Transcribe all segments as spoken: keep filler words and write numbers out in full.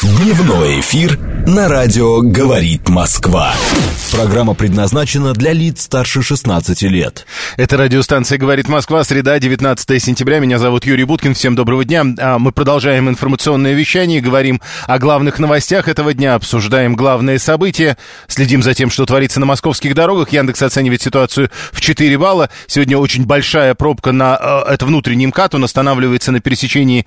Дневной эфир на радио «Говорит Москва». Программа предназначена для лиц старше шестнадцати лет. Это радиостанция «Говорит Москва», среда, девятнадцатое сентября. Меня зовут Юрий Буткин. Всем доброго дня. Мы продолжаем информационное вещание, говорим о главных новостях этого дня, обсуждаем главные события, следим за тем, что творится на московских дорогах. Яндекс оценивает ситуацию в четыре балла. Сегодня очень большая пробка на это внутренний МКАД. Он останавливается на пересечении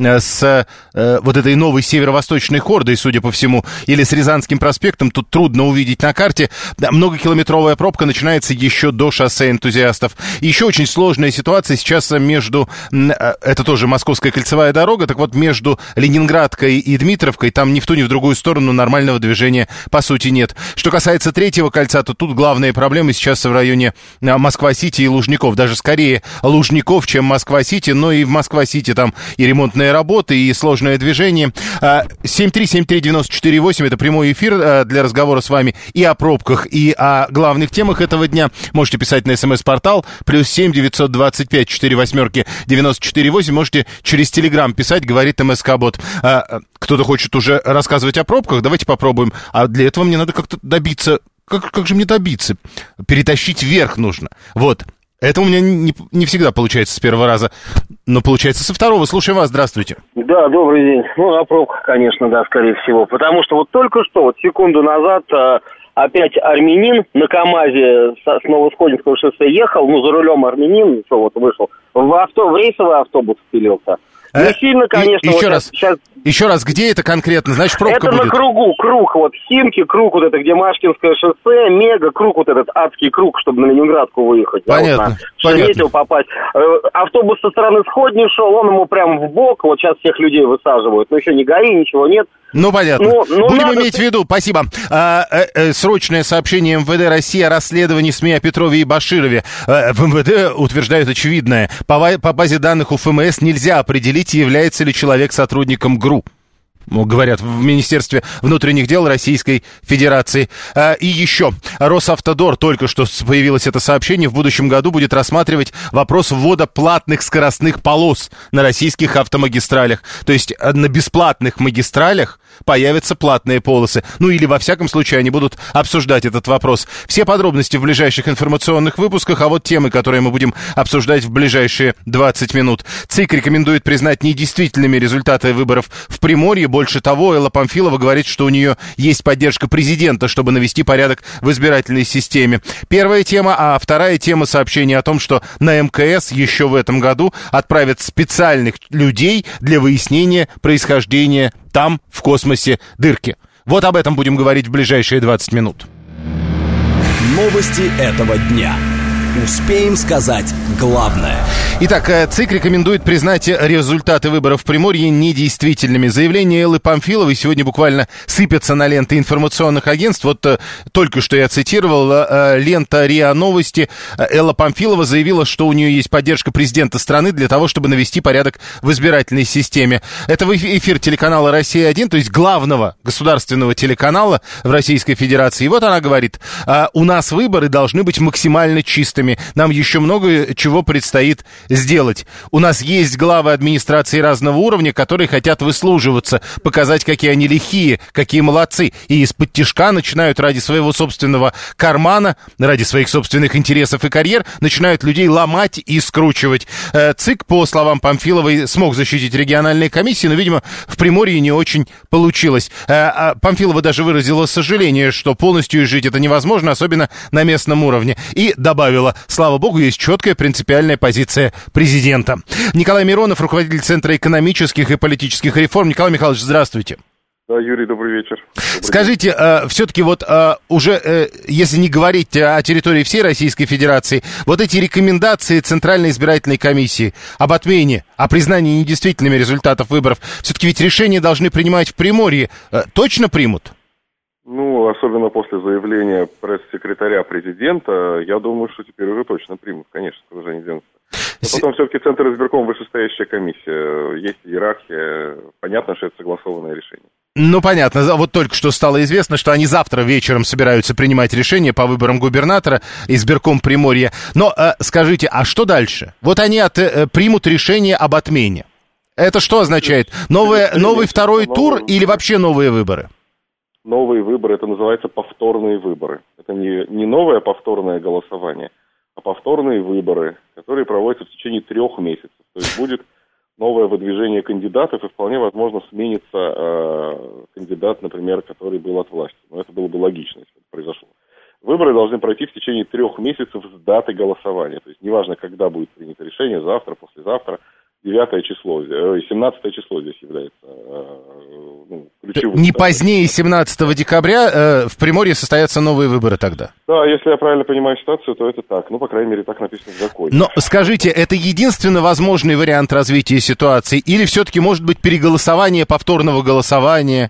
с вот этой новой северо-восточной хордой, судя по всему, или с Рязанским проспектом. Тут трудно увидеть на карте. Многокилометровая пробка начинается еще до шоссе Энтузиастов. Еще очень сложная ситуация сейчас между... Это тоже Московская кольцевая дорога. Так вот, между Ленинградкой и Дмитровкой там ни в ту, ни в другую сторону нормального движения по сути нет. Что касается третьего кольца, то тут главные проблемы сейчас в районе Москва-Сити и Лужников. Даже скорее Лужников, чем Москва-Сити. Но и в Москва-Сити там и ремонтные работы, и сложное движение. семь три семь три девяносто четыре восемь. Это прямой эфир для разговора с вами и о пробках, и о главных темах этого дня. Можете писать на смс-портал плюс семь девятьсот двадцать пять четыре восьмерки девяносто четыре восемь. Можете через Телеграм писать, говорит МСК-бот. Кто-то хочет уже рассказывать о пробках, давайте попробуем. А для этого мне надо как-то добиться... Как, как же мне добиться? Перетащить вверх нужно. Вот. Это у меня не, не всегда получается с первого раза, но получается со второго. Слушаю вас, здравствуйте. Да, добрый день. Ну, на пробках, конечно, да, скорее всего. Потому что вот только что, вот секунду назад, опять армянин на КамАЗе с Новосходинского шоссе ехал, ну, за рулем армянин, что вот вышел, в, авто, в рейсовый автобус впилился. Не э? сильно, конечно. И, вот еще, раз, сейчас... еще раз, где это конкретно? Значит, пробка это будет? Это на кругу, круг, вот Химки, круг вот это, где Машкинское шоссе, мега круг, вот этот адский круг, чтобы на Ленинградку выехать. Понятно, да, вот на Шереметьево попасть. Автобус со стороны Сходни шел, он ему прям в бок, вот сейчас всех людей высаживают. Но еще не ГАИ, ничего нет. Ну, понятно. Но, но Будем надо... иметь в виду, спасибо. А, э, э, срочное сообщение МВД России о расследовании СМИ о Петрове и Баширове. Э, в МВД утверждают очевидное. По, по базе данных УФМС нельзя определить, является ли человек сотрудником ГРУ. Говорят в Министерстве внутренних дел Российской Федерации. А, и еще. Росавтодор, только что появилось это сообщение, в будущем году будет рассматривать вопрос ввода платных скоростных полос на российских автомагистралях. То есть на бесплатных магистралях появятся платные полосы. Ну или, во всяком случае, они будут обсуждать этот вопрос. Все подробности в ближайших информационных выпусках, а вот темы, которые мы будем обсуждать в ближайшие двадцать минут. ЦИК рекомендует признать недействительными результаты выборов в Приморье. Больше того, Элла Памфилова говорит, что у нее есть поддержка президента, чтобы навести порядок в избирательной системе. Первая тема, а вторая тема — сообщение о том, что на МКС еще в этом году отправят специальных людей для выяснения происхождения там, в космосе, дырки. Вот об этом будем говорить в ближайшие двадцать минут. Новости этого дня. Успеем сказать главное. Итак, ЦИК рекомендует признать результаты выборов в Приморье недействительными. Заявления Эллы Памфиловой сегодня буквально сыпятся на ленты информационных агентств. Вот э, только что я цитировал э, лента РИА Новости. Элла Памфилова заявила, что у нее есть поддержка президента страны для того, чтобы навести порядок в избирательной системе. Это эфир телеканала «Россия-один», то есть главного государственного телеканала в Российской Федерации. И вот она говорит: э, у нас выборы должны быть максимально чистыми. Нам еще много чего предстоит сделать. У нас есть главы администрации разного уровня, которые хотят выслуживаться, показать, какие они лихие, какие молодцы. И из-под тишка начинают ради своего собственного кармана, ради своих собственных интересов и карьер, начинают людей ломать и скручивать. ЦИК, по словам Памфиловой, смог защитить региональные комиссии, но, видимо, в Приморье не очень получилось. Памфилова даже выразила сожаление, что полностью жить это невозможно, особенно на местном уровне. И добавила: слава богу, есть четкая принципиальная позиция президента. Николай Миронов, руководитель Центра экономических и политических реформ. Николай Михайлович, здравствуйте. Да, Юрий, добрый вечер. Добрый Скажите, э, все-таки вот э, уже, э, если не говорить о территории всей Российской Федерации, вот эти рекомендации Центральной избирательной комиссии об отмене, о признании недействительными результатов выборов, все-таки ведь решения должны принимать в Приморье. Э, точно примут? Ну, особенно после заявления пресс-секретаря президента, я думаю, что теперь уже точно примут, конечно, куда же они денутся. Но потом все-таки Центр избирком вышестоящая комиссия, есть иерархия, понятно, что это согласованное решение. Ну, понятно. Вот только что стало известно, что они завтра вечером собираются принимать решение по выборам губернатора, избирком Приморья. Но э, скажите, а что дальше? Вот они от, э, примут решение об отмене. Это что означает? Новое, новый второй тур или вообще новые выборы? Новые выборы, это называется повторные выборы. Это не, не новое повторное голосование, а повторные выборы, которые проводятся в течение трех месяцев. То есть будет новое выдвижение кандидатов, и вполне возможно сменится э, кандидат, например, который был от власти. Но это было бы логично, если это произошло. Выборы должны пройти в течение трех месяцев с даты голосования. То есть неважно, когда будет принято решение, завтра, послезавтра. девятое число, семнадцатое число здесь является ну, ключевым. Не позднее семнадцатого декабря э, в Приморье состоятся новые выборы тогда? Да, если я правильно понимаю ситуацию, то это так. Ну, по крайней мере, так написано в законе. Но скажите, это единственно возможный вариант развития ситуации? Или все-таки может быть переголосование повторного голосования?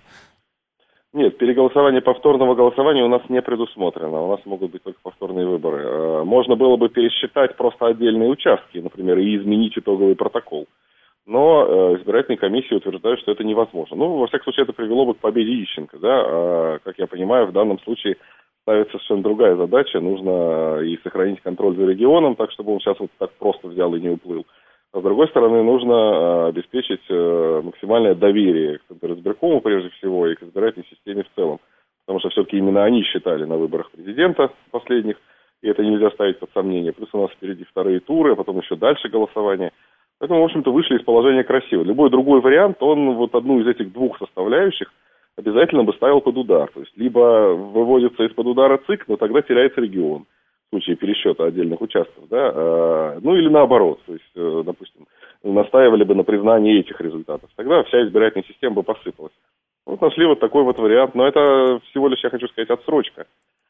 Нет, переголосование повторного голосования у нас не предусмотрено. У нас могут быть только повторные выборы. Можно было бы пересчитать просто отдельные участки, например, и изменить итоговый протокол. Но избирательные комиссии утверждают, что это невозможно. Ну, во всяком случае, это привело бы к победе Ищенко, да. А, как я понимаю, в данном случае ставится совершенно другая задача. Нужно и сохранить контроль за регионом, так, чтобы он сейчас вот так просто взял и не уплыл. А с другой стороны, нужно обеспечить максимальное доверие к Центризбиркому, прежде всего, и к избирательной системе в целом. Потому что все-таки именно они считали на выборах президента последних, и это нельзя ставить под сомнение. Плюс у нас впереди вторые туры, а потом еще дальше голосование. Поэтому, в общем-то, вышли из положения красиво. Любой другой вариант, он вот одну из этих двух составляющих обязательно бы ставил под удар. То есть, либо выводится из-под удара ЦИК, но тогда теряется регион. В случае пересчета отдельных участков, да, ну или наоборот, то есть, допустим, настаивали бы на признании этих результатов, тогда вся избирательная система бы посыпалась. Вот нашли вот такой вот вариант, но это всего лишь, я хочу сказать, отсрочка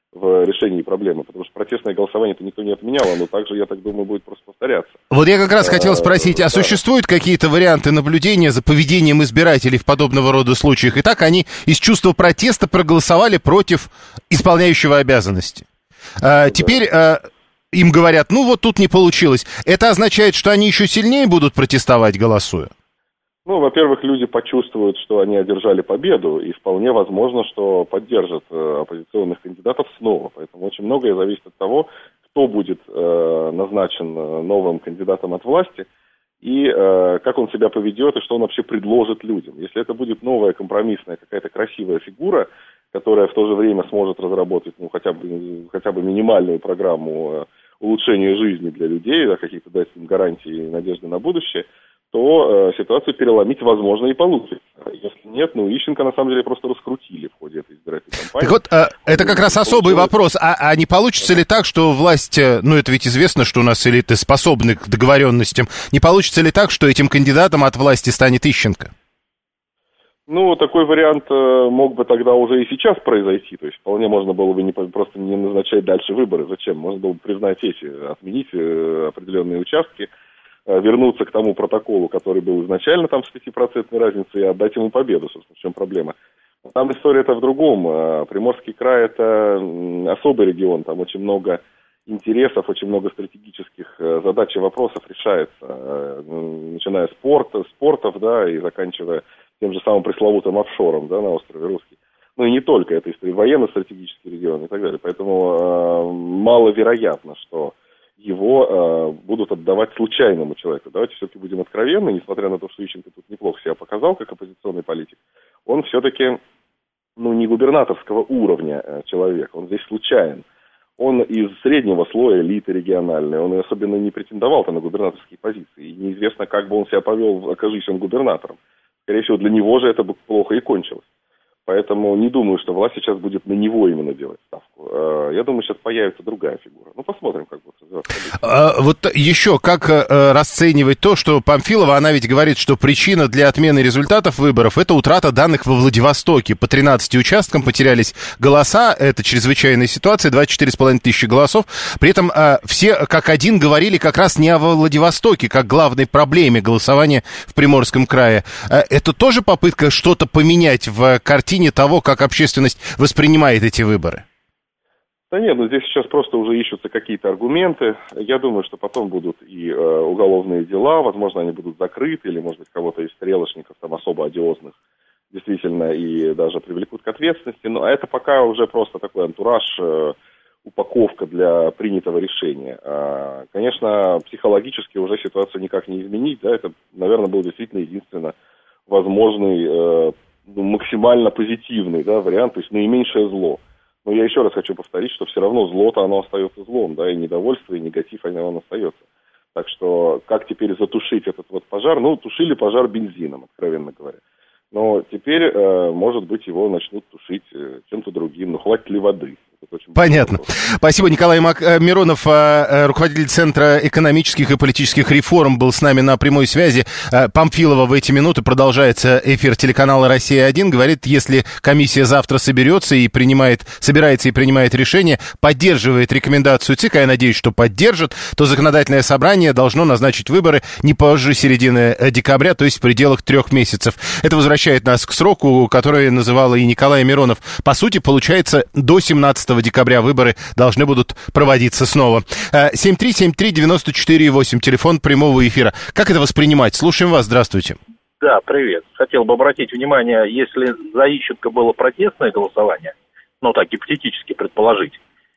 в решении проблемы, потому что протестное голосование-то никто не отменял, оно также, я так думаю, будет просто повторяться. Вот я как раз хотел спросить, а, а существуют какие-то варианты наблюдения за поведением избирателей в подобного рода случаях? И так они из чувства протеста проголосовали против исполняющего обязанности. А, теперь а, им говорят, ну вот тут не получилось. Это означает, что они еще сильнее будут протестовать, голосуя? Ну, во-первых, люди почувствуют, что они одержали победу, и вполне возможно, что поддержат э, оппозиционных кандидатов снова. Поэтому очень многое зависит от того, кто будет э, назначен новым кандидатом от власти, и э, как он себя поведет, и что он вообще предложит людям. Если это будет новая компромиссная какая-то красивая фигура, которая в то же время сможет разработать ну, хотя бы, хотя бы минимальную программу улучшения жизни для людей, да, каких-то дать им гарантии и надежды на будущее, то э, ситуацию переломить возможно и получится. Если нет, ну, Ищенко на самом деле просто раскрутили в ходе этой избирательной кампании. Так вот, э, это как раз особый вопрос. А, а не получится ли так, что власть, ну, это ведь известно, что у нас элиты способны к договоренностям, не получится ли так, что этим кандидатом от власти станет Ищенко? Ну, такой вариант э, мог бы тогда уже и сейчас произойти. То есть вполне можно было бы не, просто не назначать дальше выборы. Зачем? Можно было бы признать эти, отменить э, определенные участки, э, вернуться к тому протоколу, который был изначально там с пятипроцентной разницей, и отдать ему победу, собственно, в чем проблема. Там история-то в другом. Приморский край – это особый регион, там очень много интересов, очень много стратегических задач и вопросов решается, начиная с порта, спортов, да, и заканчивая тем же самым пресловутым офшором, да, на острове Русский. Ну и не только, это и военно-стратегический регион и так далее. Поэтому э, маловероятно, что его э, будут отдавать случайному человеку. Давайте все-таки будем откровенны, несмотря на то, что Ищенко тут неплохо себя показал как оппозиционный политик, он все-таки ну, не губернаторского уровня э, человек, он здесь случайен. Он из среднего слоя элиты региональной, он особенно не претендовал-то на губернаторские позиции. И неизвестно, как бы он себя повел, окажись он губернатором. Скорее всего, для него же это бы плохо и кончилось. Поэтому не думаю, что власть сейчас будет на него именно делать ставку. Я думаю, сейчас появится другая фигура. Ну, посмотрим, как будет развиваться. А, вот еще как а, расценивать то, что Памфилова, она ведь говорит, что причина для отмены результатов выборов – это утрата данных во Владивостоке. По тринадцати участкам потерялись голоса, это чрезвычайная ситуация, двадцать четыре с половиной тысячи голосов. При этом а, все как один говорили как раз не о Владивостоке, как главной проблеме голосования в Приморском крае. А, это тоже попытка что-то поменять в картине того, как общественность воспринимает эти выборы? Да нет, ну здесь сейчас просто уже ищутся какие-то аргументы. Я думаю, что потом будут и э, уголовные дела, возможно, они будут закрыты, или, может быть, кого-то из стрелочников, там, особо одиозных, действительно, и даже привлекут к ответственности. Но это пока уже просто такой антураж, э, упаковка для принятого решения. Конечно, психологически уже ситуацию никак не изменить, да, это, наверное, был действительно единственно возможный, ну, максимально позитивный, да, вариант, то есть наименьшее зло. Но я еще раз хочу повторить, что все равно зло-то оно остается злом, да, и недовольство, и негатив, оно остается. Так что как теперь затушить этот вот пожар? Ну, тушили пожар бензином, откровенно говоря. Но теперь, э, может быть, его начнут тушить э, чем-то другим. Ну, хватит ли воды? Понятно. Спасибо. Николай Мак... Миронов, руководитель Центра экономических и политических реформ, был с нами на прямой связи. Памфилова в эти минуты, продолжается эфир телеканала «Россия-один», говорит, если комиссия завтра соберется и принимает, собирается и принимает решение, поддерживает рекомендацию ЦИК, а я надеюсь, что поддержит, то законодательное собрание должно назначить выборы не позже середины декабря, то есть в пределах трех месяцев. Это возвращает нас к сроку, который называл и Николай Миронов. По сути, получается, до семнадцатого декабря выборы должны будут проводиться снова. семь три семь три девяносто четыре восемь, телефон прямого эфира. Как это воспринимать? Слушаем вас, здравствуйте. Да, привет. Хотел бы обратить внимание, если за Ищенко было протестное голосование, ну так гипотетически предположить,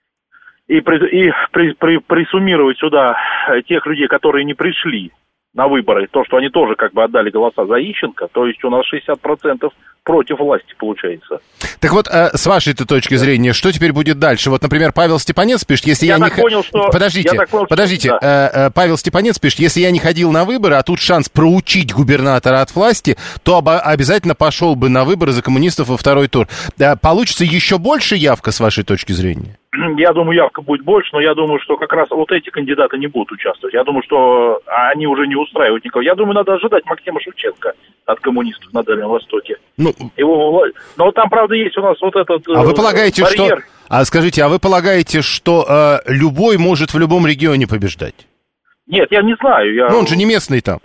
и, при, и при, при, присуммировать сюда тех людей, которые не пришли на выборы, то, что они тоже как бы отдали голоса за Ищенко, то есть у нас шестьдесят процентов против власти получается. Так вот, э, с вашей-то точки зрения, что теперь будет дальше? Вот, например, Павел Степанец пишет, если я, я не... так понял, что... Подождите, я так понял, подождите, что... Да. э, э, Павел Степанец пишет, если я не ходил на выборы, а тут шанс проучить губернатора от власти, то об- обязательно пошел бы на выборы за коммунистов во второй тур. Э, получится еще больше явка, с вашей точки зрения? Я думаю, явка будет больше, но я думаю, что как раз вот эти кандидаты не будут участвовать. Я думаю, что они уже не устраивают никого. Я думаю, надо ожидать Максима Шевченко от коммунистов на Дальнем Востоке. Ну, Его... Но там, правда, есть у нас вот этот А вы полагаете, барьер. что... А скажите, а вы полагаете, что э, любой может в любом регионе побеждать? Нет, я не знаю. Я... Ну, он же не местный там.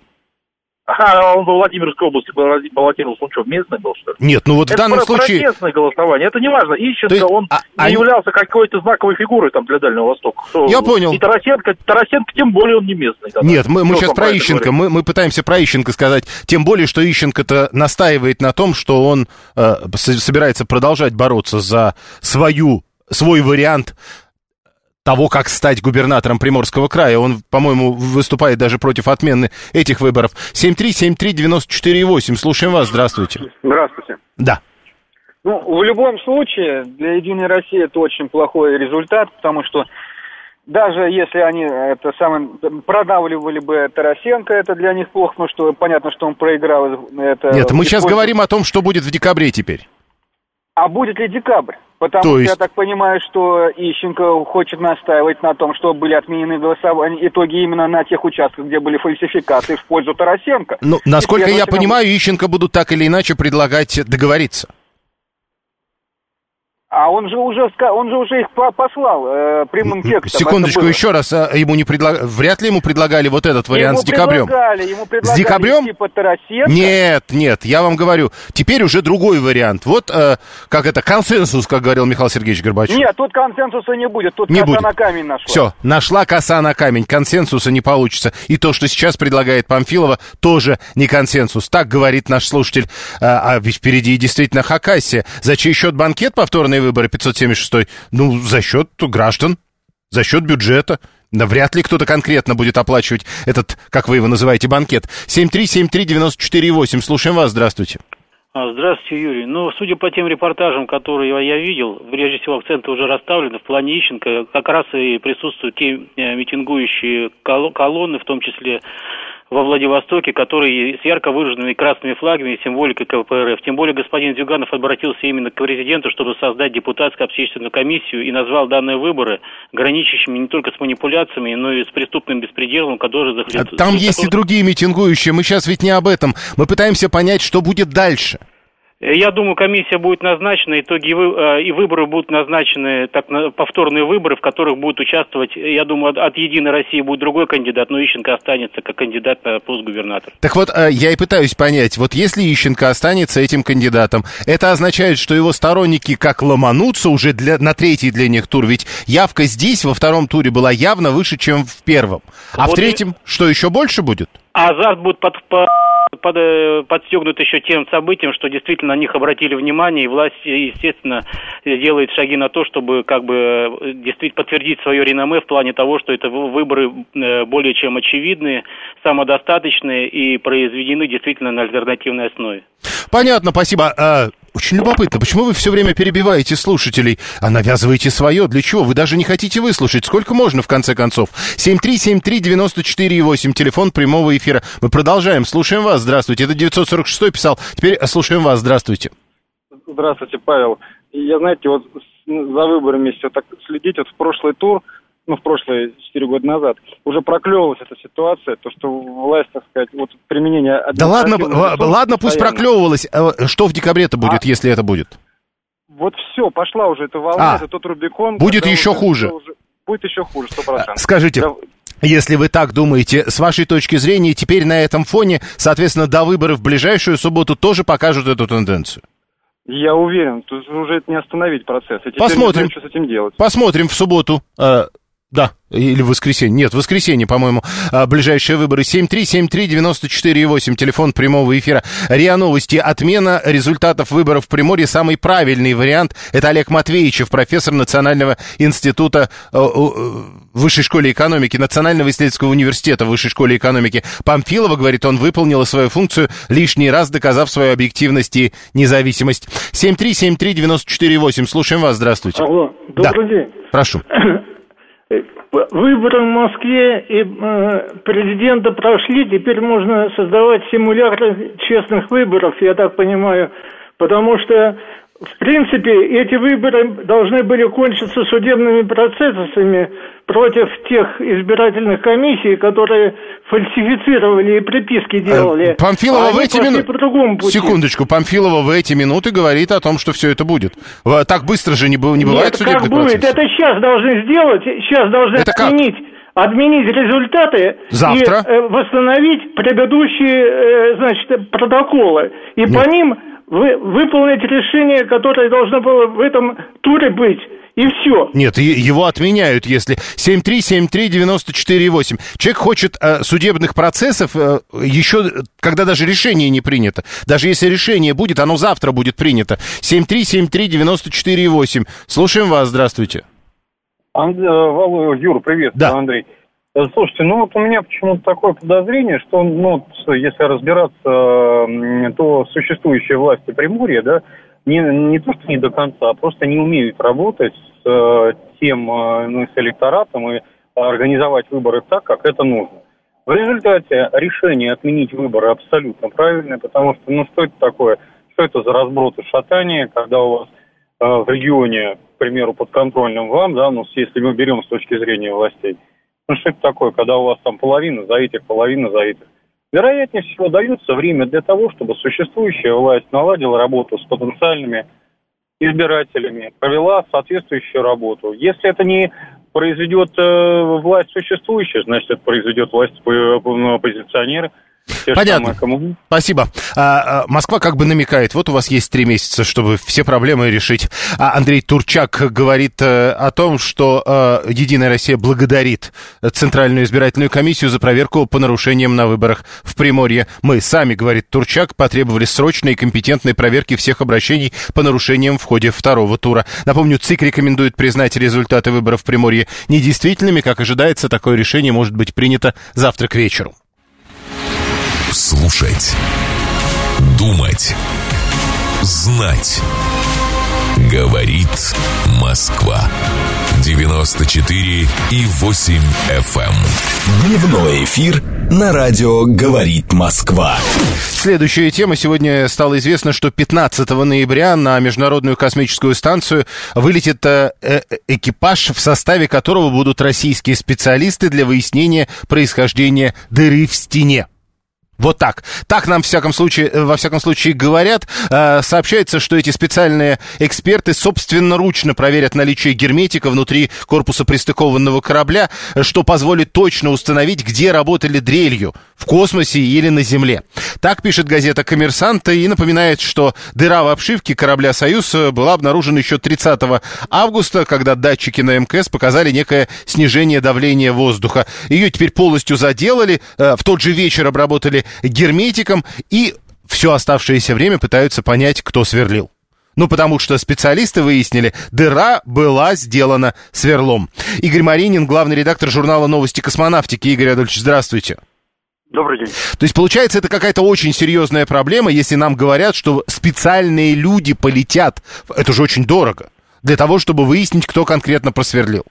Ага, он во Владимирской области баллотировался, он что, местный был, что ли? Нет, ну вот это в данном случае... Это протестное голосование, это не важно. Ищенко, есть, он а, не они... являлся какой-то знаковой фигурой там для Дальнего Востока. Что... Я понял. И Тарасенко, Тарасенко, тем более он не местный. Тогда. Нет, мы, мы сейчас про Ищенко, мы, мы пытаемся про Ищенко сказать, тем более, что Ищенко-то настаивает на том, что он э, собирается продолжать бороться за свою, свой вариант того, как стать губернатором Приморского края. Он, по-моему, выступает даже против отмены этих выборов. семь три семь три девяносто четыре восемь. Слушаем вас. Здравствуйте. Здравствуйте. Да. Ну, в любом случае, для «Единой России» это очень плохой результат, потому что даже если они это самое, продавливали бы Тарасенко, это для них плохо, потому что понятно, что он проиграл. Это Нет, мы сейчас говорим о том, что будет в декабре теперь. А будет ли декабрь? Потому То что есть... я так понимаю, что Ищенко хочет настаивать на том, что были отменены голосования, итоги именно на тех участках, где были фальсификации в пользу Тарасенко. Ну, насколько я понимаю, Ищенко будут так или иначе предлагать договориться. А он же уже, он же уже их послал э, прямым текстом. Секундочку, еще раз, а ему не предлаг... вряд ли ему предлагали вот этот вариант ему с декабрем? Предлагали, ему предлагали, с декабрем? Типа Тарасенко. Нет, нет, я вам говорю, теперь уже другой вариант. Вот, э, как это, консенсус, как говорил Михаил Сергеевич Горбачев. Нет, тут консенсуса не будет, тут не коса будет. на камень нашла. Все, нашла коса на камень, консенсуса не получится. И то, что сейчас предлагает Памфилова, тоже не консенсус. Так говорит наш слушатель. А, а ведь впереди действительно Хакасия. За чей счет банкет повторные выборы пятьсот семьдесят шестой? Ну, за счет граждан, за счет бюджета. Да вряд ли кто-то конкретно будет оплачивать этот, как вы его называете, банкет. семь три семь три девяносто четыре восемь. Слушаем вас, здравствуйте. Здравствуйте, Юрий. Ну, судя по тем репортажам, которые я видел, прежде всего акценты уже расставлены в плане Ищенко, как раз и присутствуют те митингующие колонны, в том числе во Владивостоке, которые с ярко выраженными красными флагами и символикой КПРФ. Тем более господин Зюганов обратился именно к президенту, чтобы создать депутатскую общественную комиссию и назвал данные выборы граничащими не только с манипуляциями, но и с преступным беспределом, который захлестнул. Там есть и другие митингующие, мы сейчас ведь не об этом. Мы пытаемся понять, что будет дальше. Я думаю, комиссия будет назначена, итоги и выборы будут назначены, так, повторные выборы, в которых будут участвовать, я думаю, от «Единой России» будет другой кандидат, но Ищенко останется как кандидат на пост губернатора. Так вот, я и пытаюсь понять, вот если Ищенко останется этим кандидатом, это означает, что его сторонники как ломанутся уже для, на третий для них тур, ведь явка здесь во втором туре была явно выше, чем в первом. А вот в третьем и... что, еще больше будет? азарт будет под, под, под, подстегнут еще тем событием, что действительно на них обратили внимание, и власть, естественно, делает шаги на то, чтобы как бы действительно подтвердить свое реноме в плане того, что это выборы более чем очевидные, самодостаточные и произведены действительно на альтернативной основе. Понятно, спасибо. А, очень любопытно, почему вы все время перебиваете слушателей, а навязываете свое? Для чего? Вы даже не хотите выслушать. Сколько можно, в конце концов? семь три семь три девяносто четыре восемь, телефон прямого эфира. Мы продолжаем. Слушаем вас. Здравствуйте. Это девятьсот сорок шестой писал. Теперь слушаем вас. Здравствуйте. Здравствуйте, Павел. Я, знаете, вот за выборами все так следить, вот в прошлый тур, ну, в прошлые четыре года назад, уже проклевалась эта ситуация, то, что власть, так сказать, вот применение... Да ладно, ладно, пусть проклевывалась. Что в декабре-то будет, а, если это будет? Вот все, пошла уже эта волна, а, это тот Рубикон. Будет еще хуже. Уже, будет еще хуже, сто процентов. Скажите... Да. Если вы так думаете, с вашей точки зрения, теперь на этом фоне, соответственно, до выборов в ближайшую субботу тоже покажут эту тенденцию? Я уверен, тут уже это не остановить процесс. И посмотрим, не знаю, что с этим делать. Посмотрим в субботу. Э, да, или в воскресенье. Нет, в воскресенье, по-моему, э, ближайшие выборы. семь три семь три девяносто четыре восемь, телефон прямого эфира. РИА Новости. Отмена результатов выборов в Приморье. Самый правильный вариант. Это Олег Матвеичев, профессор Национального института э, э, Высшей школы экономики, Национального исследовательского университета Высшей школы экономики. Памфилова, говорит, он выполнила свою функцию, лишний раз доказав свою объективность и независимость. семь три семь три девяносто четыре восемь. Слушаем вас. Здравствуйте. Алло, добрый да. день. Прошу. Выборы в Москве и э, президента прошли, теперь можно создавать симулятор честных выборов, я так понимаю, потому что, в принципе, эти выборы должны были кончиться судебными процессами против тех избирательных комиссий, которые фальсифицировали и приписки делали. Памфилова а в эти минуты... Секундочку, Памфилова в эти минуты говорит о том, что все это будет. Так быстро же не, не бывает судебный процесс. Нет, как будет? Это сейчас должны сделать, сейчас должны это отменить, отменить результаты завтра? И э, восстановить предыдущие, э, значит, протоколы. И Нет. по ним вы, выполнить решение, которое должно было в этом туре быть. И все. Нет, его отменяют, если... семь три семь три девяносто четыре восемь. Человек хочет э, судебных процессов э, еще, когда даже решение не принято. Даже если решение будет, оно завтра будет принято. семь три семь три девяносто четыре восемь. Слушаем вас, здравствуйте. Анд... Валу, Юра, привет, да. Андрей. Слушайте, ну вот у меня почему-то такое подозрение, что, ну, если разбираться, то существующие власти Приморья, да, Не, не то, что не до конца, а просто не умеют работать с э, тем, э, ну, с электоратом и организовать выборы так, как это нужно. В результате решение отменить выборы абсолютно правильное, потому что, ну, что это такое? Что это за разброд и шатание, когда у вас э, в регионе, к примеру, подконтрольным вам, да, ну, если мы берем с точки зрения властей, ну, что это такое, когда у вас там половина за этих, половина за этих? Вероятнее всего, дается время для того, чтобы существующая власть наладила работу с потенциальными избирателями, провела соответствующую работу. Если это не произведет э, власть существующая, значит, это произведет власть оппозиционеры. Понятно. Спасибо. А, а, Москва как бы намекает, вот у вас есть три месяца, чтобы все проблемы решить. А Андрей Турчак говорит а, о том, что а, Единая Россия благодарит Центральную избирательную комиссию за проверку по нарушениям на выборах в Приморье. Мы сами, говорит Турчак, потребовали срочной и компетентной проверки всех обращений по нарушениям в ходе второго тура. Напомню, ЦИК рекомендует признать результаты выборов в Приморье недействительными. Как ожидается, такое решение может быть принято завтра к вечеру. Слушать, думать, знать. Говорит Москва. девяносто четыре и восемь эф эм. Дневной эфир на радио «Говорит Москва». Следующая тема. Сегодня стало известно, что пятнадцатого ноября на Международную космическую станцию вылетит э, экипаж, в составе которого будут российские специалисты для выяснения происхождения дыры в стене. Вот так. Так нам, в всяком случае, во всяком случае, говорят. Э, сообщается, что эти специальные эксперты собственноручно проверят наличие герметика внутри корпуса пристыкованного корабля, что позволит точно установить, где работали дрелью, в космосе или на Земле. Так пишет газета «Коммерсант» и напоминает, что дыра в обшивке корабля «Союз» была обнаружена еще тридцатого августа, когда датчики на МКС показали некое снижение давления воздуха. Ее теперь полностью заделали, э, в тот же вечер обработали герметиком, и все оставшееся время пытаются понять, кто сверлил. Ну, потому что специалисты выяснили, дыра была сделана сверлом. Игорь Маринин, главный редактор журнала «Новости космонавтики». Игорь Адольевич, здравствуйте. Добрый день. То есть, получается, это какая-то очень серьезная проблема, если нам говорят, что специальные люди полетят. Это же очень дорого. Для того, чтобы выяснить, кто конкретно просверлил.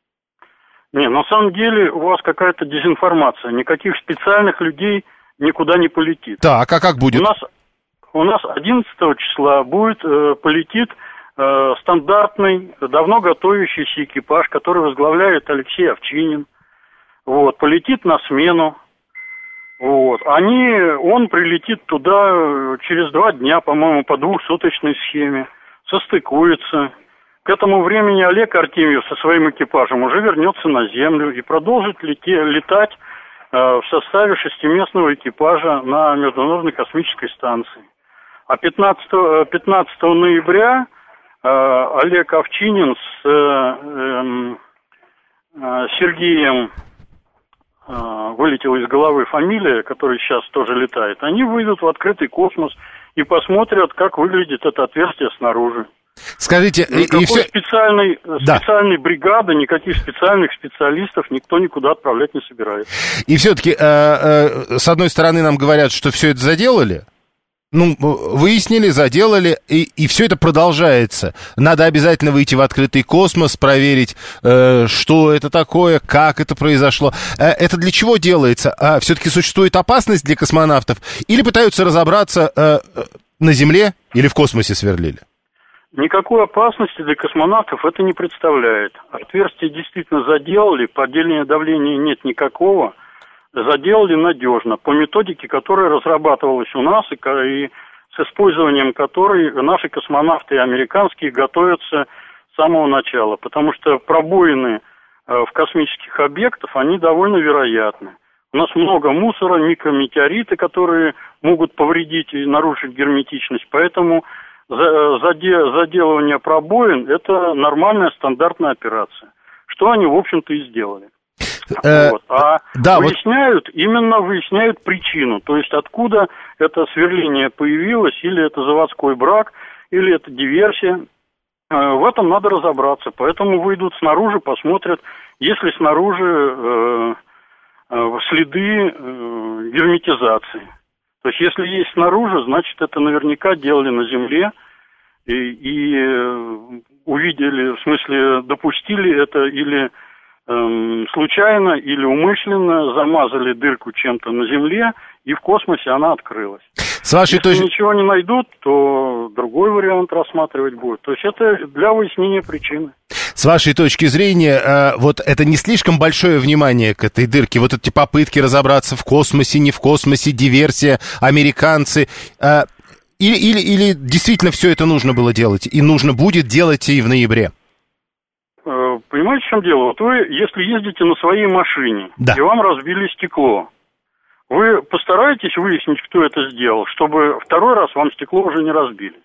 Не, на самом деле у вас какая-то дезинформация. Никаких специальных людей никуда не полетит. Так, а как будет? У нас, у нас одиннадцатого числа будет, э, полетит э, стандартный, давно готовящийся экипаж, который возглавляет Алексей Овчинин. Вот, полетит на смену. Вот, они, он прилетит туда через два дня, по-моему, по двухсуточной схеме, состыкуется. К этому времени Олег Артемьев со своим экипажем уже вернется на Землю и продолжит лете, летать э, в составе шестиместного экипажа на Международной космической станции. А пятнадцатого ноября э, Олег Овчинин с э, э, Сергеем, э, вылетела из головы фамилия, которая сейчас тоже летает, они выйдут в открытый космос и посмотрят, как выглядит это отверстие снаружи. Скажите, никакой и все... специальной, да. специальной бригады, никаких специальных специалистов никто никуда отправлять не собирается. И все-таки, э, э, с одной стороны, нам говорят, что все это заделали. Ну, выяснили, заделали, и, и все это продолжается. Надо обязательно выйти в открытый космос, проверить, э, что это такое, как это произошло. Э, это для чего делается? А все-таки существует опасность для космонавтов? Или пытаются разобраться, э, на Земле или в космосе сверлили? Никакой опасности для космонавтов это не представляет. Отверстие действительно заделали, падения давления нет никакого. Заделали надежно, по методике, которая разрабатывалась у нас и, и с использованием которой наши космонавты американские готовятся с самого начала. Потому что пробоины в космических объектах, они довольно вероятны. У нас много мусора, микрометеориты, которые могут повредить и нарушить герметичность, поэтому заделывание пробоин – это нормальная стандартная операция, что они, в общем-то, и сделали. Э, вот. А да, выясняют, вот... именно выясняют причину, то есть откуда это сверление появилось, или это заводской брак, или это диверсия. В этом надо разобраться, поэтому выйдут снаружи, посмотрят, есть ли снаружи э, э, следы э, герметизации. То есть, если есть снаружи, значит, это наверняка делали на Земле и, и э, увидели, в смысле, допустили это или э, случайно, или умышленно замазали дырку чем-то на Земле, и в космосе она открылась. С вашей Если точки... ничего не найдут, то другой вариант рассматривать будут. То есть, это для выяснения причины. С вашей точки зрения, э, вот это не слишком большое внимание к этой дырке? Вот эти попытки разобраться в космосе, не в космосе, диверсия, американцы. Э, или, или, или действительно все это нужно было делать? И нужно будет делать и в ноябре? Э, понимаете, в чем дело? Вот вы, если ездите на своей машине, да. и вам разбили стекло, вы постараетесь выяснить, кто это сделал, чтобы второй раз вам стекло уже не разбили?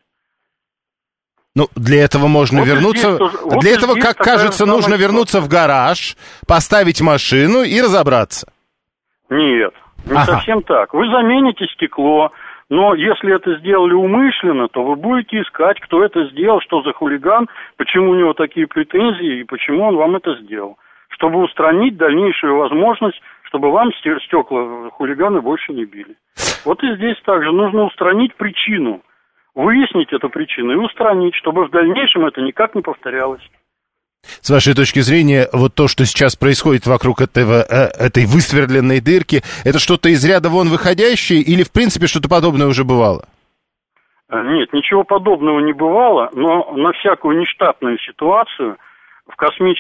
Ну, для этого можно вот вернуться... Тоже, вот для этого, как кажется, нужно вернуться в гараж, поставить машину и разобраться. Нет, не ага. совсем так. Вы замените стекло, но если это сделали умышленно, то вы будете искать, кто это сделал, что за хулиган, почему у него такие претензии и почему он вам это сделал. Чтобы устранить дальнейшую возможность, чтобы вам стекла хулиганы больше не били. Вот и здесь также нужно устранить причину. Выяснить эту причину и устранить, чтобы в дальнейшем это никак не повторялось. С вашей точки зрения, вот то, что сейчас происходит вокруг этого, э, этой высверленной дырки, это что-то из ряда вон выходящее или, в принципе, что-то подобное уже бывало? Нет, ничего подобного не бывало, но на всякую нештатную ситуацию в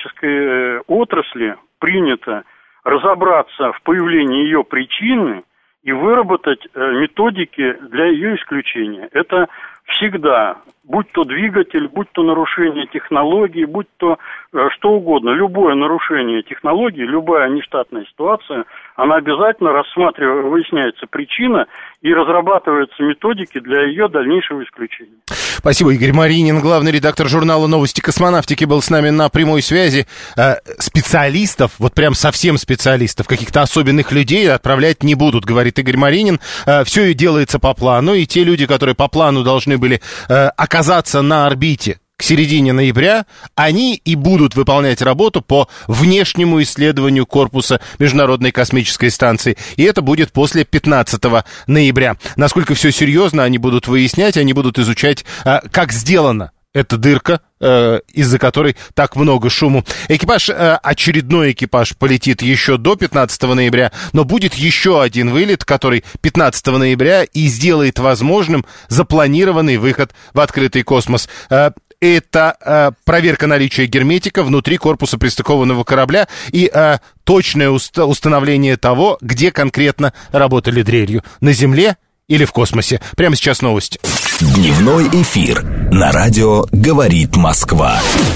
космической отрасли принято разобраться в появлении ее причины и выработать методики для ее исключения. Это всегда, будь то двигатель, будь то нарушение технологий, будь то что угодно, любое нарушение технологий, любая нештатная ситуация, она обязательно рассматривается, выясняется причина и разрабатываются методики для ее дальнейшего исключения. Спасибо. Игорь Маринин, главный редактор журнала «Новости космонавтики», был с нами на прямой связи. Специалистов, вот прям совсем специалистов, каких-то особенных людей отправлять не будут, говорит Игорь Маринин. Все и делается по плану, и те люди, которые по плану должны были оказаться на орбите к середине ноября, они и будут выполнять работу по внешнему исследованию корпуса Международной космической станции. И это будет после пятнадцатого ноября. Насколько все серьезно, они будут выяснять, они будут изучать, как сделана эта дырка, из-за которой так много шуму. Экипаж, очередной экипаж полетит еще до пятнадцатого ноября, но будет еще один вылет, который пятнадцатого ноября и сделает возможным запланированный выход в открытый космос. Это э, проверка наличия герметика внутри корпуса пристыкованного корабля и э, точное уст- установление того, где конкретно работали дрелью, на Земле или в космосе. Прямо сейчас новости. Дневной эфир на радио «Говорит Москва».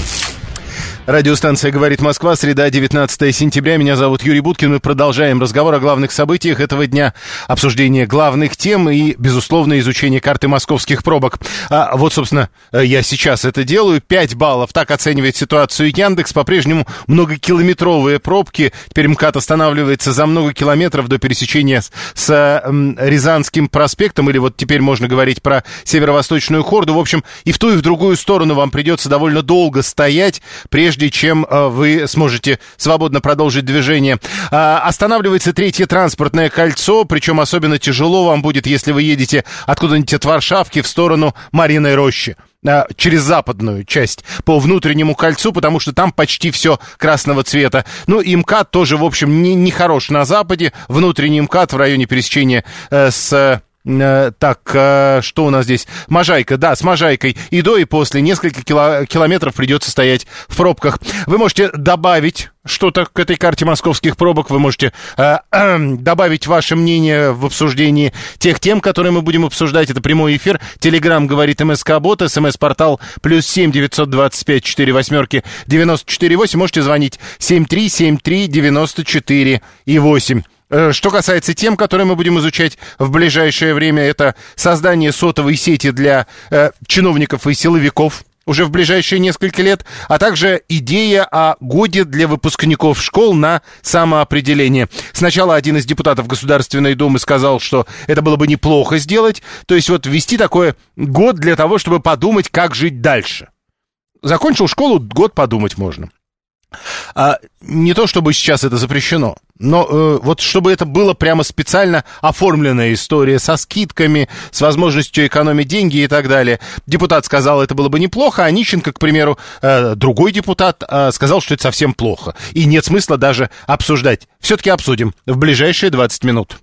Радиостанция «Говорит Москва», среда, девятнадцатое сентября. Меня зовут Юрий Буткин. Мы продолжаем разговор о главных событиях этого дня, обсуждение главных тем и, безусловно, изучение карты московских пробок. А вот, собственно, я сейчас это делаю. Пять баллов. Так оценивает ситуацию Яндекс. По-прежнему многокилометровые пробки. Теперь МКАД останавливается за много километров до пересечения с, с м, Рязанским проспектом. Или вот теперь можно говорить про северо-восточную хорду. В общем, и в ту, и в другую сторону вам придется довольно долго стоять, прежде прежде чем э, вы сможете свободно продолжить движение. Э, останавливается третье транспортное кольцо, причем особенно тяжело вам будет, если вы едете откуда-нибудь от Варшавки в сторону Мариной Рощи, э, через западную часть по внутреннему кольцу, потому что там почти все красного цвета. Ну и МКАД тоже, в общем, не, не хорош на западе. Внутренний МКАД в районе пересечения э, с... Так, что у нас здесь? Можайка, да, с Можайкой и до, и после. Несколько кило- километров придется стоять в пробках. Вы можете добавить что-то к этой карте московских пробок. Вы можете э, э, добавить ваше мнение в обсуждении тех тем, которые мы будем обсуждать. Это прямой эфир. Телеграм говорит МСК-бот, СМС-портал плюс семь девятьсот двадцать пять четыре восьмерки девяносто четыре восемь. Можете звонить семь три семь три девяносто четыре и восемь. Что касается тем, которые мы будем изучать в ближайшее время, это создание сотовой сети для э, чиновников и силовиков уже в ближайшие несколько лет, а также идея о годе для выпускников школ на самоопределение. Сначала один из депутатов Государственной Думы сказал, что это было бы неплохо сделать, то есть вот ввести такой год для того, чтобы подумать, как жить дальше. Закончил школу, год подумать можно. А, не то чтобы сейчас это запрещено, но э, вот чтобы это было прямо специально оформленная история со скидками, с возможностью экономить деньги и так далее. Депутат сказал, это было бы неплохо, а Нищенко, к примеру, э, другой депутат, э, сказал, что это совсем плохо. И нет смысла даже обсуждать. Все-таки обсудим в ближайшие двадцать минут.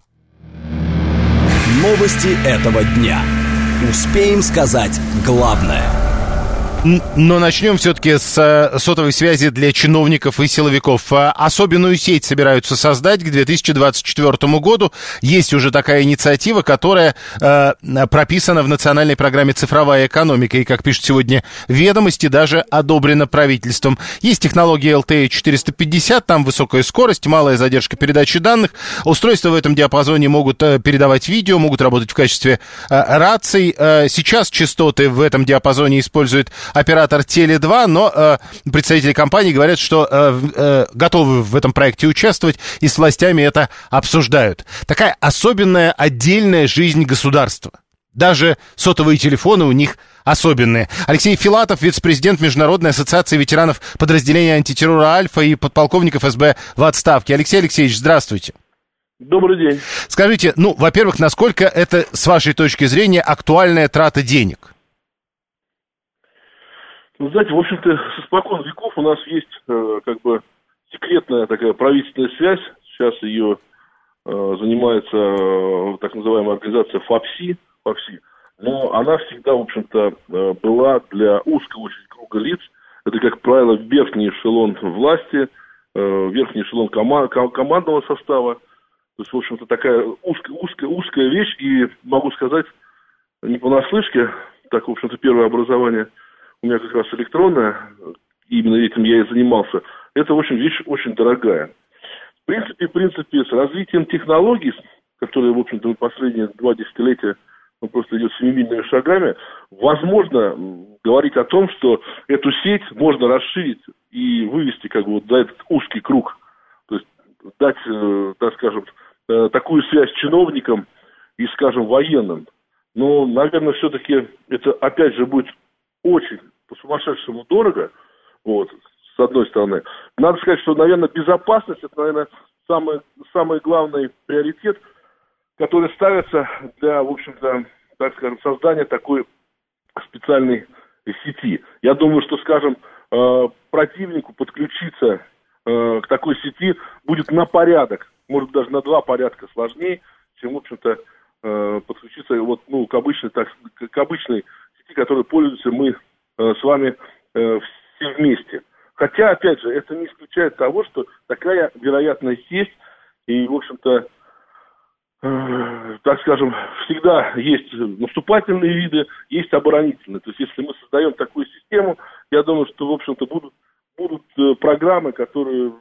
Новости этого дня. Успеем сказать главное. Но начнем все-таки с сотовой связи для чиновников и силовиков. Особенную сеть собираются создать к две тысячи двадцать четвёртому году. Есть уже такая инициатива, которая э, прописана в национальной программе «Цифровая экономика». И, как пишут сегодня «Ведомости», даже одобрена правительством. Есть технология эл ти и четыреста пятьдесят, там высокая скорость, малая задержка передачи данных. Устройства в этом диапазоне могут э, передавать видео, могут работать в качестве э, раций. Э, сейчас частоты в этом диапазоне используют оператор Теле два, но э, представители компании говорят, что э, э, готовы в этом проекте участвовать и с властями это обсуждают. Такая особенная отдельная жизнь государства. Даже сотовые телефоны у них особенные. Алексей Филатов, вице-президент Международной ассоциации ветеранов подразделения антитеррора «Альфа» и подполковников эс бэ в отставке. Алексей Алексеевич, здравствуйте. Добрый день. Скажите, ну, во-первых, насколько это, с вашей точки зрения, актуальная трата денег? Вы знаете, в общем-то, с испокон веков у нас есть э, как бы секретная такая правительственная связь. Сейчас ее э, занимается э, так называемая организация ФАПСИ, ФАПСИ. Но она всегда, в общем-то, э, была для узкого очень круга лиц. Это, как правило, верхний эшелон власти, э, верхний эшелон кома- ком- командного состава. То То есть, в общем-то, такая узкая, узкая, узкая вещь, и могу сказать, не понаслышке, так, в общем-то, первое образование у меня как раз электронное, именно этим я и занимался, это, в общем, вещь очень дорогая. В принципе, в принципе, с развитием технологий, которые, в общем-то, последние два десятилетия он просто идет семимильными шагами, возможно говорить о том, что эту сеть можно расширить и вывести как бы вот за этот узкий круг, то есть дать, э, так скажем, э, такую связь чиновникам и, скажем, военным. Но, наверное, все-таки это, опять же, будет очень по-сумасшедшему дорого, вот, с одной стороны. Надо сказать, что, наверное, безопасность, это, наверное, самый, самый главный приоритет, который ставится для, в общем-то, так скажем, создания такой специальной сети. Я думаю, что, скажем, э, противнику подключиться э, к такой сети будет на порядок, может даже на два порядка сложнее, чем, в общем-то, э, подключиться вот, ну, к обычной, так, к обычной сети, которой пользуемся мы э, с вами э, все вместе. Хотя, опять же, это не исключает того, что такая вероятность есть, и, в общем-то, э, так скажем, всегда есть наступательные виды, есть оборонительные. То есть, если мы создаем такую систему, я думаю, что, в общем-то, будут, будут э, программы, которые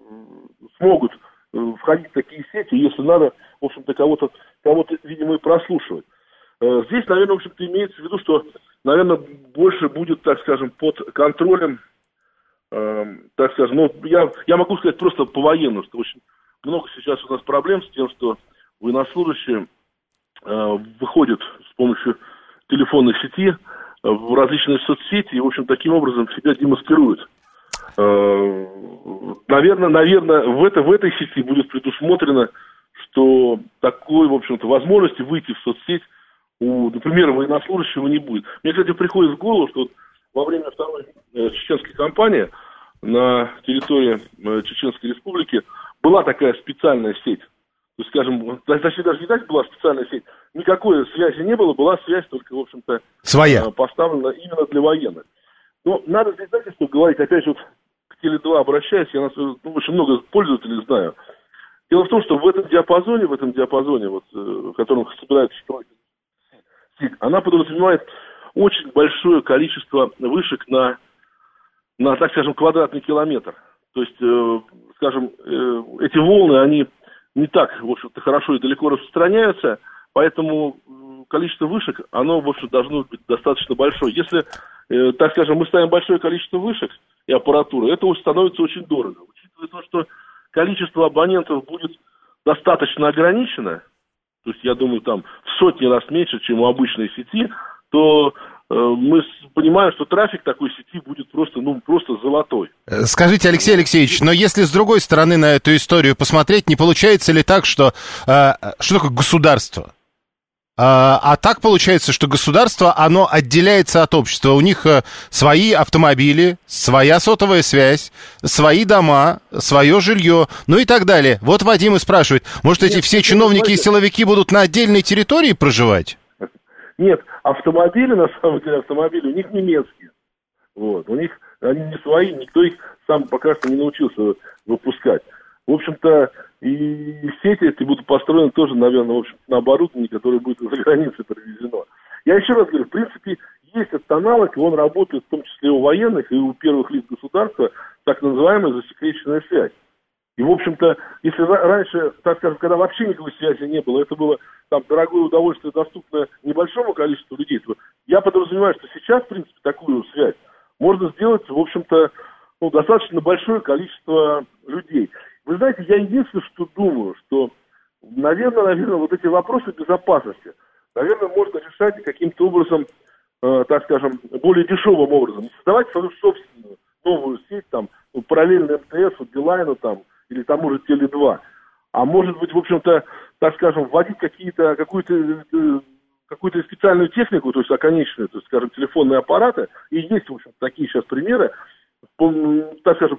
смогут э, входить в такие сети, если надо, в общем-то, кого-то, кого-то, видимо, и прослушивать. Э, здесь, наверное, в общем-то, имеется в виду, что, наверное, больше будет, так скажем, под контролем, э, так скажем, ну, я, я могу сказать просто по-военному, что очень много сейчас у нас проблем с тем, что военнослужащие э, выходят с помощью телефонной сети э, в различные соцсети и, в общем, таким образом себя демаскируют. Э, наверное, наверное, в, это, в этой сети будет предусмотрено, что такой, в общем-то, возможности выйти в соцсеть у, например, военнослужащего не будет. Мне, кстати, приходит в голову, что вот во время второй э, чеченской кампании на территории э, Чеченской Республики была такая специальная сеть. То есть, скажем, точнее, даже не так была специальная сеть, никакой связи не было, была связь только, в общем-то, своя, поставлена именно для военных. Но надо здесь, знаете, что говорить, опять же, вот к Теле два обращаюсь, я ну, очень много пользователей знаю. Дело в том, что в этом диапазоне, в этом диапазоне, вот, в котором собирается строить сеть, она подразумевает очень большое количество вышек на, на, так скажем, квадратный километр. То есть, э, скажем, э, эти волны, они не так, в общем-то, хорошо и далеко распространяются, поэтому количество вышек, оно, в общем, должно быть достаточно большое. Если, э, так скажем, мы ставим большое количество вышек и аппаратуры, это становится очень дорого. Учитывая то, что количество абонентов будет достаточно ограничено, то есть, я думаю, там в сотни раз меньше, чем у обычной сети, то э, мы понимаем, что трафик такой сети будет просто, ну, просто золотой. Скажите, Алексей Алексеевич, но если с другой стороны на эту историю посмотреть, не получается ли так, что э, что такое государство? А, а так получается, что государство, оно отделяется от общества. У них э, свои автомобили, своя сотовая связь, свои дома, свое жилье, ну и так далее. Вот Вадим и спрашивает, может, эти Нет, все чиновники и силовики будут на отдельной территории проживать? Нет, автомобили, на самом деле, автомобили у них немецкие. Вот, у них они не свои, никто их сам пока что не научился выпускать. В общем-то, и сети эти будут построены тоже, наверное, в общем, на оборудовании, которое будет за границей привезено. Я еще раз говорю, в принципе, есть этот аналог, и он работает в том числе у военных и у первых лиц государства, так называемая засекреченная связь. И, в общем-то, если раньше, так скажем, когда вообще никакой связи не было, это было там дорогое удовольствие, доступное небольшому количеству людей, то я подразумеваю, что сейчас, в принципе, такую связь можно сделать, в общем-то, ну, достаточно большое количество людей. Вы знаете, я единственное, что думаю, что, наверное, наверное, вот эти вопросы безопасности, наверное, можно решать каким-то образом, э, так скажем, более дешевым образом. Не создавать свою собственную новую сеть, там, ну, параллельно эм тэ эс, Билайну, там, или тому же Теле два. А может быть, в общем-то, так скажем, вводить какие-то, какую-то, какую-то специальную технику, то есть оконечную, то есть, скажем, телефонные аппараты. И есть, в общем, такие сейчас примеры. Так скажем,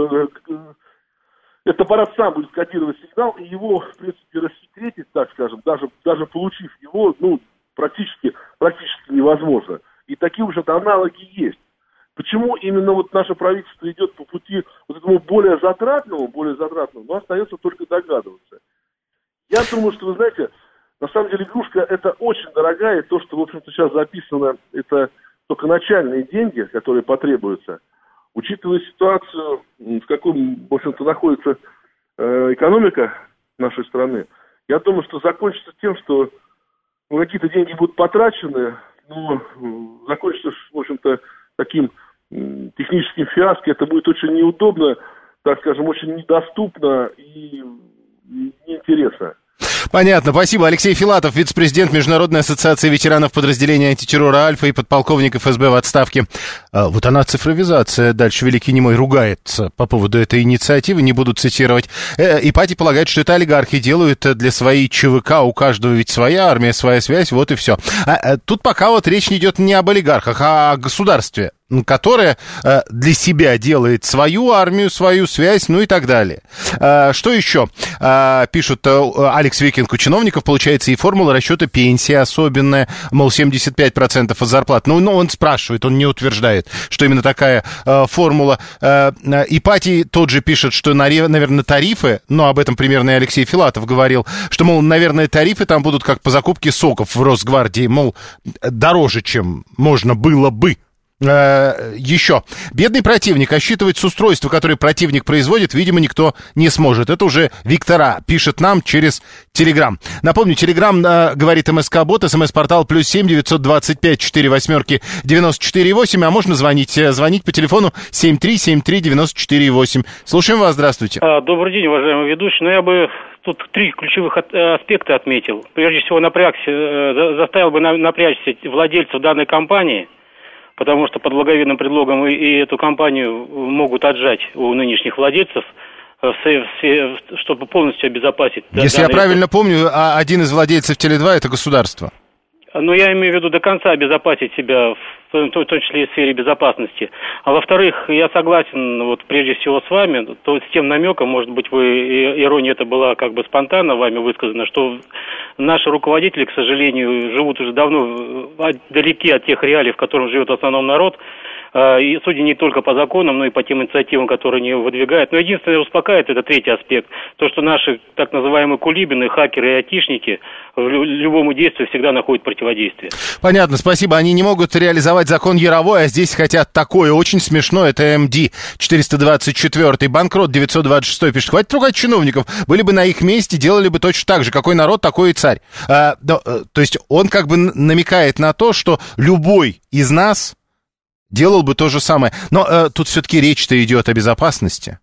этот аппарат сам будет кодировать сигнал, и его, в принципе, рассекретить, так скажем, даже, даже получив его, ну, практически, практически невозможно. И такие уже аналоги есть. Почему именно вот наше правительство идет по пути вот этому более затратному, более затратному, но остается только догадываться. Я думаю, что, вы знаете, на самом деле игрушка это очень дорогая, и то, что, в общем-то, сейчас записано, это только начальные деньги, которые потребуются. Учитывая ситуацию, в каком, в общем-то, находится э, экономика нашей страны, я думаю, что закончится тем, что ну, какие-то деньги будут потрачены, но закончится, в общем-то, таким м, техническим фиаско. Это будет очень неудобно, так скажем, очень недоступно и неинтересно. Понятно. Спасибо. Алексей Филатов, вице-президент Международной ассоциации ветеранов подразделения антитеррора «Альфа» и подполковник эф эс бэ в отставке. А, вот она, цифровизация. Дальше великий немой ругается по поводу этой инициативы, не буду цитировать. Э, Ипатий полагает, что это олигархи делают для своей ЧВК, у каждого ведь своя армия, своя связь, вот и все. А, а, тут пока вот речь не идет не об олигархах, а о государстве, которая э, для себя делает свою армию, свою связь, ну и так далее. Э, что еще? Э, пишут э, Алекс Викинг, у чиновников получается и формула расчета пенсии особенная, мол, семьдесят пять процентов от зарплат. Ну, ну, он спрашивает, он не утверждает, что именно такая э, формула. Э, Ипатий тот же пишет, что, наверное, тарифы, ну, об этом примерно и Алексей Филатов говорил, что, мол, наверное, тарифы там будут как по закупке соков в Росгвардии, мол, дороже, чем можно было бы. Э, еще. Бедный противник. А считывать с устройства, которое противник производит, видимо, никто не сможет. Это уже Виктора пишет нам через Телеграм. Напомню, Телеграм э, говорит МСК-бот, СМС-портал плюс семь девятьсот двадцать пять четыре восьмерки девяносто четыре восемь, а можно звонить, звонить по телефону семь три семь три девяносто четыре восемь. Слушаем вас, здравствуйте. А, добрый день, уважаемый ведущий. Ну, я бы тут три ключевых от, аспекта отметил. Прежде всего, напрягся, э, заставил бы напрячься владельцев данной компании, потому что под благовидным предлогом и, и эту компанию могут отжать у нынешних владельцев, чтобы полностью обезопасить. Если я правильно помню, один из владельцев Теле два это государство. Ну, я имею в виду до конца обезопасить себя, в том числе и в сфере безопасности. А во-вторых, я согласен, вот прежде всего с вами, то с тем намеком, может быть, вы, ирония это была как бы спонтанно вами высказана, что наши руководители, к сожалению, живут уже давно далеки от тех реалий, в которых живет в основном народ, и судя не только по законам, но и по тем инициативам, которые они выдвигают. Но единственное, успокаивает, это третий аспект. То, что наши так называемые кулибины, хакеры и айтишники в любому действию всегда находят противодействие. Понятно, спасибо. Они не могут реализовать закон Яровой, а здесь хотят такое. Очень смешно. Это эм ди четыреста двадцать четыре. Банкрот девятьсот двадцать шесть пишет. Хватит ругать чиновников. Были бы на их месте, делали бы точно так же. Какой народ, такой и царь. А, да, то есть он как бы намекает на то, что любой из нас делал бы то же самое. Но э, тут все-таки речь-то идет о безопасности.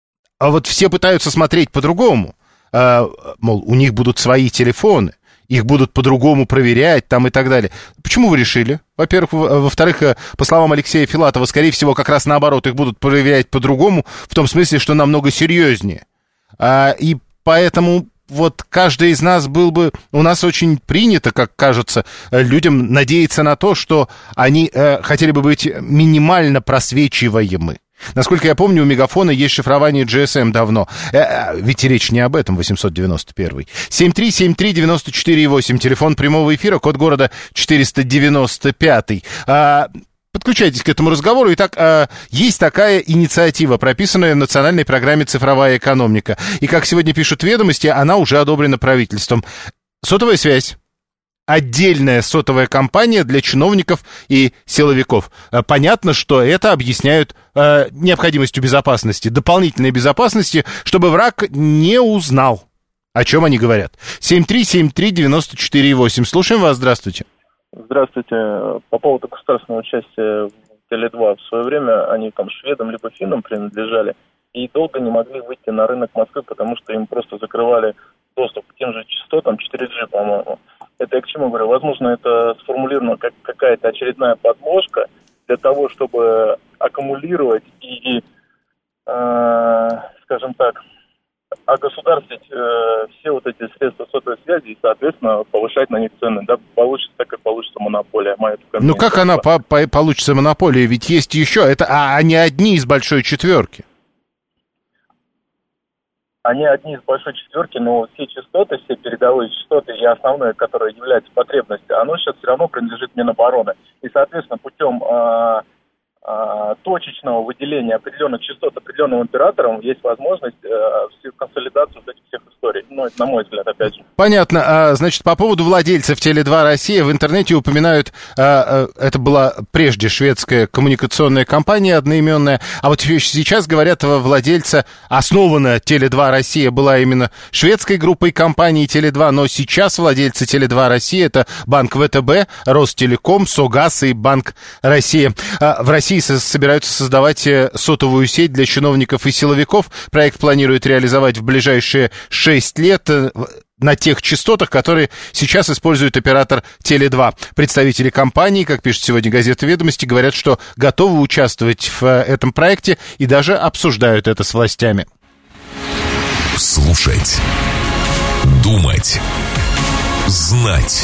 А вот все пытаются смотреть по-другому. Э, мол, у них будут свои телефоны, их будут по-другому проверять там и так далее. Почему вы решили? Во-первых. Во-вторых, по словам Алексея Филатова, скорее всего, как раз наоборот, их будут проверять по-другому, в том смысле, что намного серьезнее. А, и поэтому вот каждый из нас был бы... У нас очень принято, как кажется, людям надеяться на то, что они э, хотели бы быть минимально просвечиваемы. Насколько я помню, у Мегафона есть шифрование джи эс эм давно. Э, ведь речь не об этом, восемьсот девяносто один. семь три семь три девяносто четыре восемь, телефон прямого эфира, код города четыреста девяносто пять. А, подключайтесь к этому разговору. Итак, э, есть такая инициатива, прописанная в национальной программе «Цифровая экономика». И, как сегодня пишут «Ведомости», она уже одобрена правительством. Сотовая связь. Отдельная сотовая компания для чиновников и силовиков. Понятно, что это объясняют э, необходимостью безопасности, дополнительной безопасности, чтобы враг не узнал, о чем они говорят. семь три семь три девяносто четыре восемь. Слушаем вас, здравствуйте. Здравствуйте. По поводу государственного участия в Теле два. В свое время они там шведам либо финнам принадлежали и долго не могли выйти на рынок Москвы, потому что им просто закрывали доступ к тем же частотам четыре джи, по-моему. Это я к чему говорю? Возможно, это сформулировано как какая-то очередная подложка для того, чтобы аккумулировать и, э, скажем так, огосударствить э, все вот эти средства сотовой связи и, соответственно, повышать на них цены. Да, получится так, как получится монополия. Моя ну, как она по- по- получится монополия? Ведь есть еще. Это, а они одни из большой четверки. Они одни из большой четверки, но все частоты, все передовые частоты и основные, которые являются потребностью, оно сейчас все равно принадлежит Минобороны. И, соответственно, путем э, э, точечного выделения определенных частот определенным операторам есть возможность э, всю консолидацию вот этих всех историй. Ну, это на мой взгляд, опять же. Понятно. А, значит, по поводу владельцев Теле два Россия в интернете упоминают, а, а, это была прежде шведская коммуникационная компания одноименная, а вот сейчас говорят, владельца, основана Теле два Россия была именно шведской группой компаний Теле два, но сейчас владельцы Теле два Россия это Банк ВТБ, Ростелеком, Согаз и Банк Россия. А, в России собираются создавать сотовую сеть для чиновников и силовиков. Проект планирует реализовать в ближайшие шесть лет на тех частотах, которые сейчас использует оператор Теле два. Представители компании, как пишет сегодня газета «Ведомости», говорят, что готовы участвовать в этом проекте и даже обсуждают это с властями. Слушать, думать, знать.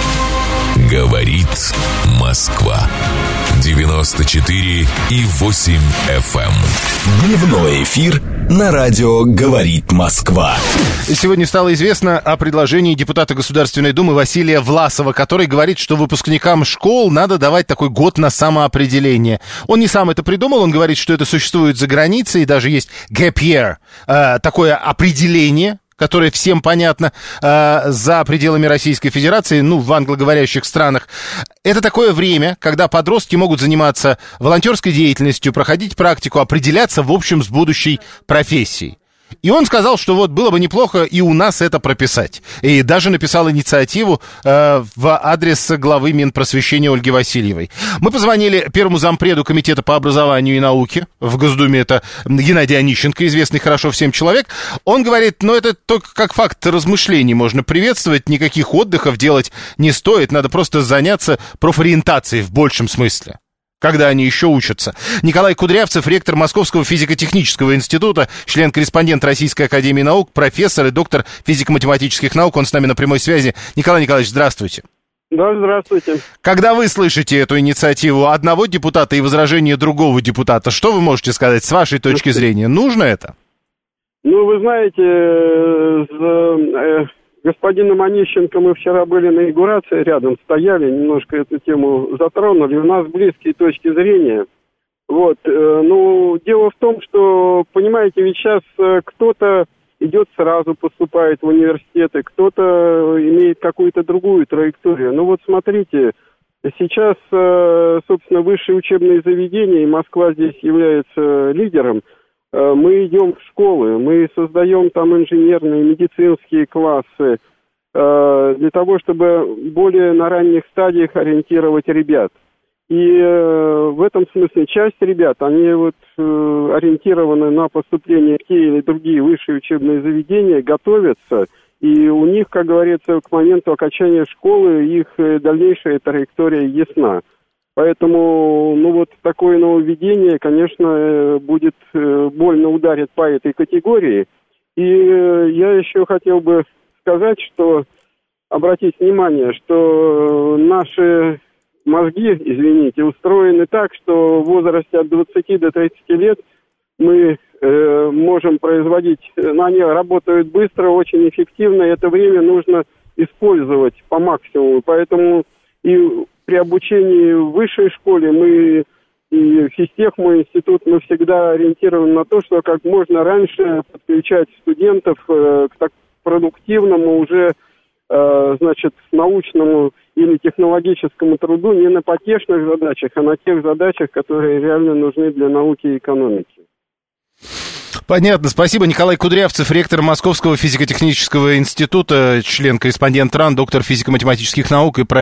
Говорит Москва. девяносто четыре и восемь эф эм. Дневной эфир на радио «Говорит Москва». Сегодня стало известно о предложении депутата Государственной Думы Василия Власова, который говорит, что выпускникам школ надо давать такой год на самоопределение. Он не сам это придумал, он говорит, что это существует за границей, и даже есть gap year, э, такое определение, которое всем понятно, э, за пределами Российской Федерации, ну, в англоговорящих странах. Это такое время, когда подростки могут заниматься волонтерской деятельностью, проходить практику, определяться, в общем, с будущей профессией. И он сказал, что вот было бы неплохо и у нас это прописать. И даже написал инициативу э, в адрес главы Минпросвещения Ольги Васильевой. Мы позвонили первому зампреду Комитета по образованию и науке в Госдуме, это Геннадий Онищенко, известный хорошо всем человек. Он говорит, ну это только как факт размышлений можно приветствовать, никаких отдыхов делать не стоит, надо просто заняться профориентацией в большем смысле, когда они еще учатся. Николай Кудрявцев, ректор Московского физико-технического института, член-корреспондент Российской академии наук, профессор и доктор физико-математических наук. Он с нами на прямой связи. Николай Николаевич, здравствуйте. Да, здравствуйте. Когда вы слышите эту инициативу одного депутата и возражение другого депутата, что вы можете сказать с вашей точки зрения? Нужно это? Ну, вы знаете, с господином Онищенко мы вчера были на инаугурации, рядом стояли, немножко эту тему затронули. У нас близкие точки зрения. Вот. Ну, дело в том, что, понимаете, ведь сейчас кто-то идет сразу, поступает в университеты, кто-то имеет какую-то другую траекторию. Ну вот смотрите, сейчас, собственно, высшие учебные заведения, и Москва здесь является лидером, мы идем в школы, мы создаем там инженерные, медицинские классы э, для того, чтобы более на ранних стадиях ориентировать ребят. И э, в этом смысле часть ребят, они вот э, ориентированы на поступление в те или другие высшие учебные заведения, готовятся, и у них, как говорится, к моменту окончания школы их дальнейшая траектория ясна. Поэтому, ну вот такое нововведение, конечно, будет больно ударит по этой категории. И я еще хотел бы сказать, что, обратить внимание, что наши мозги, извините, устроены так, что в возрасте от двадцати до тридцати лет мы э, можем производить, ну, они работают быстро, очень эффективно, и это время нужно использовать по максимуму. Поэтому и при обучении в высшей школе мы и физтех, мой институт, мы всегда ориентированы на то, что как можно раньше подключать студентов э, к так продуктивному уже, э, значит, научному или технологическому труду не на потешных задачах, а на тех задачах, которые реально нужны для науки и экономики. Понятно, спасибо. Николай Кудрявцев, ректор Московского физико-технического института, член-корреспондент РАН, доктор физико-математических наук и